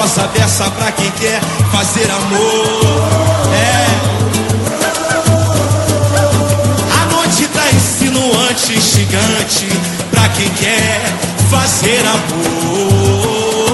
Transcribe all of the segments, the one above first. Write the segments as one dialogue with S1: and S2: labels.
S1: gostosa dessa pra quem quer fazer amor. A noite tá insinuante, instigante pra quem quer fazer amor.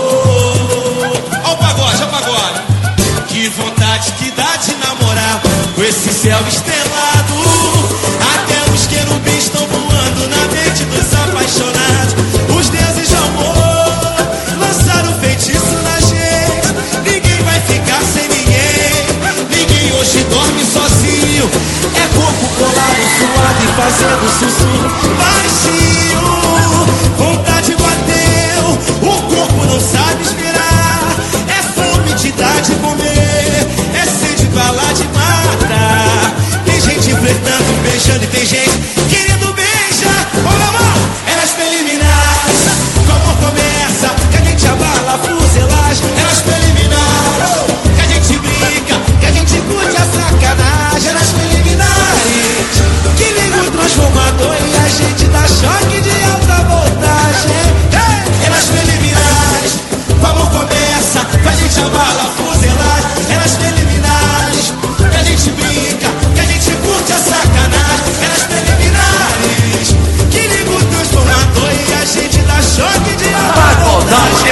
S1: Ó o pagode, ó o pagode. Que vontade que dá de namorar com esse céu estrelado. Até os querubins estão voando na mente dos apaixonados. Os deuses de amor lançaram feitiço na gente. Ninguém vai ficar sem ninguém. Ninguém hoje dorme sozinho. É corpo colado, suave, fazendo sussurro baixinho. Vontade bateu, o corpo não sabe esperar. É fome de dar de comer, é sede pra lá de matar. Tem gente flertando, beijando e tem gente querendo beijar. Olha a mão, elas preliminares. O amor começa, que a gente abala a fuselagem. Elas preliminares, que a gente brinca, que a gente curte a sacanagem. Elas preliminares, que liga o transformador e a gente dá choque de alta voltagem. Elas preliminares, o amor começa, que a gente abala a fuselagem. Elas preliminares, que a gente brinca, que a gente curte a sacanagem. Elas preliminares, que liga o transformador e a gente dá choque de alta voltagem.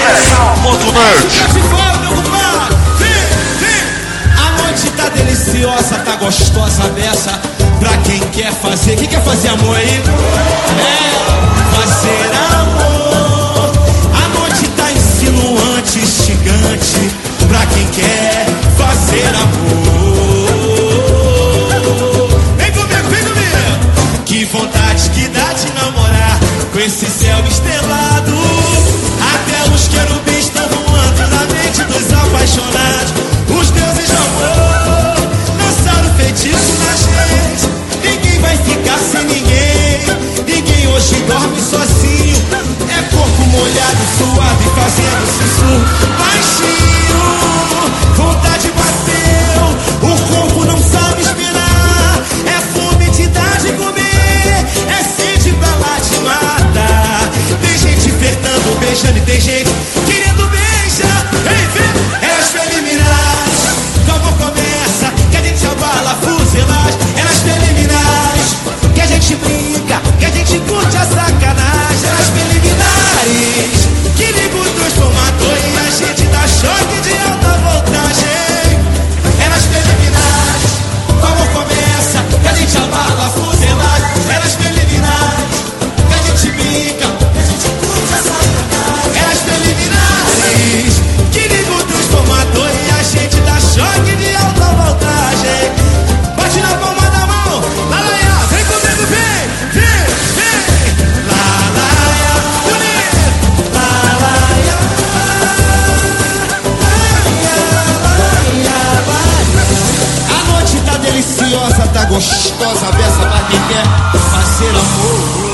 S1: A noite tá deliciosa, tá gostosa dessa pra quem quer fazer. Quem quer fazer amor aí? Fazer amor. A noite tá insinuante, instigante pra quem quer fazer amor. Vem comigo, vem comigo. Que vontade que dá de namorar com esse céu estrelado. Até os querubins estão voando na mente dos apaixonados. Os deuses de amor lançaram feitiço na gente. Ninguém vai ficar sem ninguém. Ninguém hoje dorme sozinho. É corpo molhado, suave, fazendo sussurro baixinho. Vontade bateu, o corpo não sabe esperar. É fome de dar de comer, é sede pra lá de matar. Tem gente flertando, beijando e tem gente querendo beijar. Ei, vem, elas preliminares. Como começa, que a gente abala a fuselagem. Elas preliminares, que a gente brinca, que a gente curte a sacanagem. Elas preliminares, que liga o transformador e a gente dá choque de alta voltagem. Elas preliminares, como começa, que a gente abala a fuselagem. Elas preliminares, que a gente brinca, que a gente curte a sacanagem. Elas preliminares, que liga o transformador e a gente dá choque de alta voltagem. Bate na palma da mão, lalaia, vem comigo, vem, vem, vem. Lalaia, bonito, lalaia, a noite tá deliciosa, tá gostosa, beça pra quem quer fazer amor.